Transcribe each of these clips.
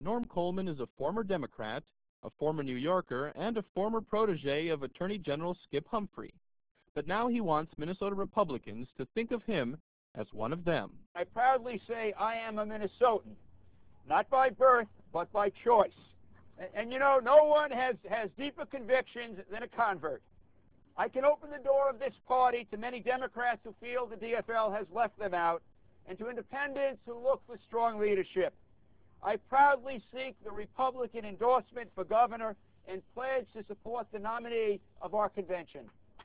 Norm Coleman is a former Democrat, a former New Yorker, and a former protege of Attorney General Skip Humphrey. But now he wants Minnesota Republicans to think of him as one of them. I proudly say I am a Minnesotan, not by birth, but by choice. And you know, no one has deeper convictions than a convert. I can open the door of this party to many Democrats who feel the DFL has left them out, and to independents who look for strong leadership. I proudly seek the Republican endorsement for governor and pledge to support the nominee of our convention.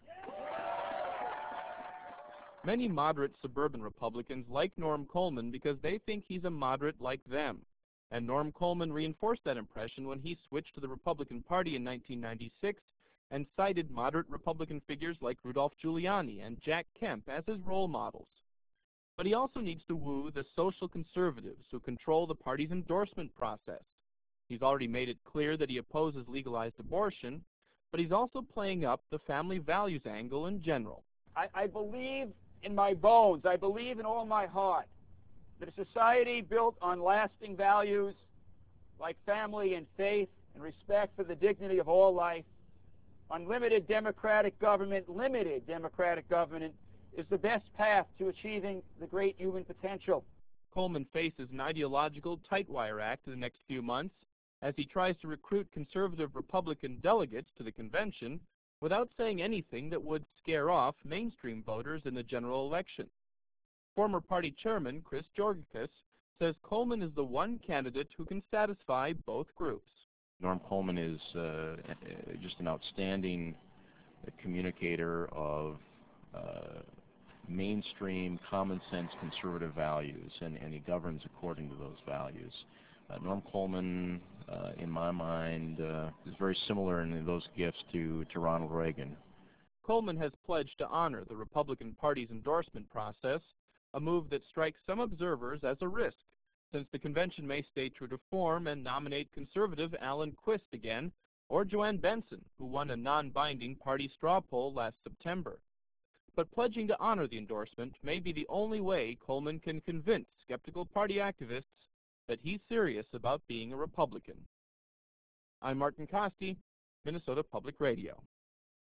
Many moderate suburban Republicans like Norm Coleman because they think he's a moderate like them. And Norm Coleman reinforced that impression when he switched to the Republican Party in 1996 and cited moderate Republican figures like Rudolph Giuliani and Jack Kemp as his role models. But he also needs to woo the social conservatives who control the party's endorsement process. He's already made it clear that he opposes legalized abortion, but he's also playing up the family values angle in general. I believe in my bones, I believe in all my heart, that a society built on lasting values like family and faith and respect for the dignity of all life, unlimited democratic government, limited democratic government, is the best path to achieving the great human potential. Coleman faces an ideological tight-wire act in the next few months as he tries to recruit conservative Republican delegates to the convention without saying anything that would scare off mainstream voters in the general election. Former party chairman Chris Georgakis says Coleman is the one candidate who can satisfy both groups. Norm Coleman is just an outstanding communicator of mainstream, common-sense conservative values, and he governs according to those values. Norm Coleman, in my mind, is very similar in those gifts to Ronald Reagan. Coleman has pledged to honor the Republican Party's endorsement process, a move that strikes some observers as a risk, since the convention may stay true to form and nominate conservative Alan Quist again, or Joanne Benson, who won a non-binding party straw poll last September. But pledging to honor the endorsement may be the only way Coleman can convince skeptical party activists that he's serious about being a Republican. I'm Martin Costi, Minnesota Public Radio.